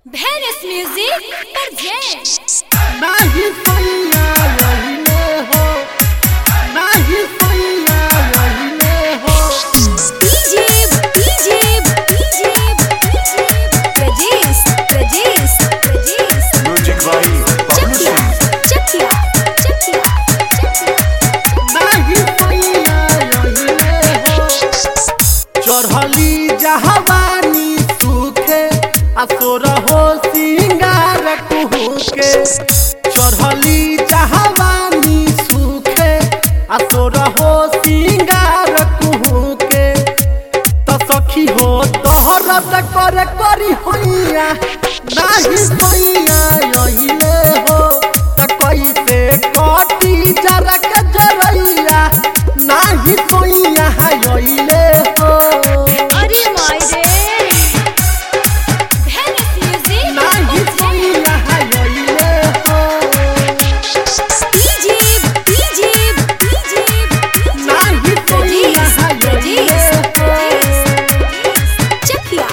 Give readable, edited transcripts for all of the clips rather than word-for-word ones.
Venus Music presents नहीं सैया रहिले हो, नहीं सैया रहिले हो। DJ Rajesh Music by Pablo Singh. Chakia नहीं सैया रहिले हो। चढ़ली जहवानी सूखे असोर हो सिंगार कुहुके। चढ़ली जहवानी सूखे असोर हो सिंगार कुहुके। तो सखी हो तोहरत करे करी होइया नाही सोइया रहिले हो। त कैसे कटी जरक जरैया नाही सोइया रहिले हो। अरे माय रे Venus Music नाही सोइया रहिले हो। DJ नाही सोइया रहिले हो। Chakia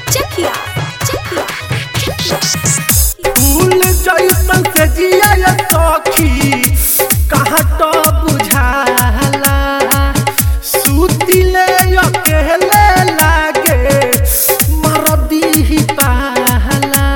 फूल जैसन से जिया ये सखी कहाँ तो बुझाला। सुतिले अकेले लागे मरदी ही पाला।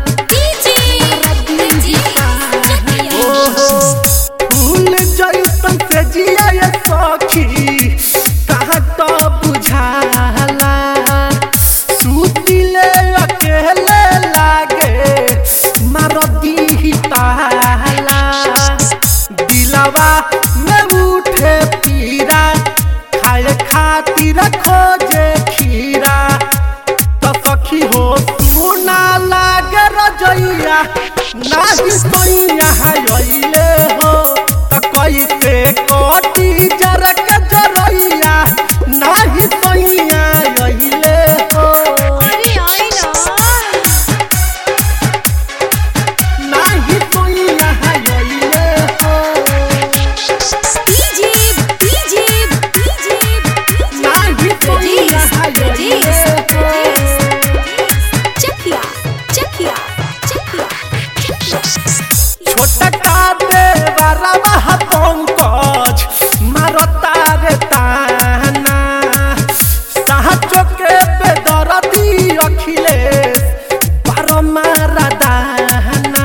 ओहो फूल जैसन से जिया ये सखी कहाँ तो बुझाला। सुतिले अकेले लागे मरदी ही पाला। दिलवा में उठे पीरा खाए खातिर खोजे खीरा। तो सखी हो सुना लागे रजैया नाही सोइया रहिले हो। तो कैसे कटी जरक जरैया नाही सोइया रहिले हो। नाही सोइया रहिले हो। नाही सोइया रहिले हो। छोटका देवरवा पंकज मारता रे ताना। साहचो के बेदरदी अखिलेश बारो मारा दाना।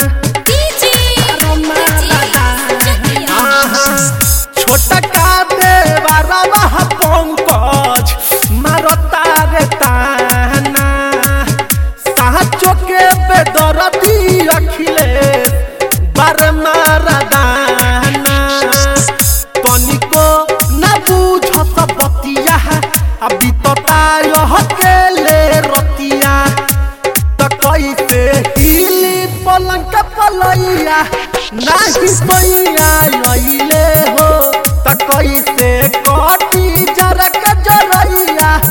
छोटका देवरवा पंकज मारता रे ताना। साहचो के बेदरदी अखिलेश बार मारा दाना। तनिको न बुझस बतिया अभी तो के ले रतिया। त कैसे हिली पलंग पलैया नाही सोइया रहिले हो। त कैसे कटी जरक जरैया